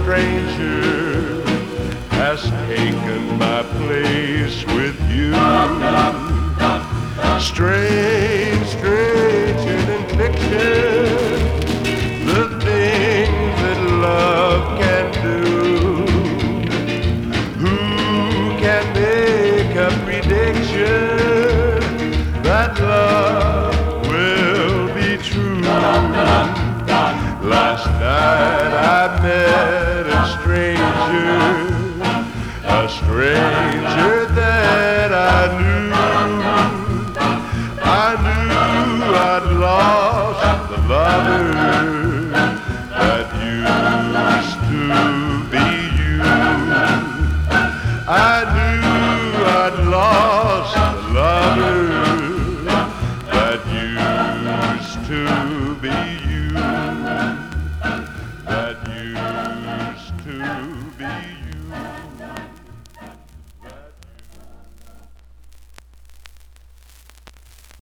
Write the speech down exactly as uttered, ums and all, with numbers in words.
stranger has taken my place with you. Strange, strange in fiction, the things that love can do. Who can make a prediction that love will be true? Last night I met a stranger, a stranger that I knew. I knew I'd lost the lover that used to be you. I knew I'd lost the lover that used to be you.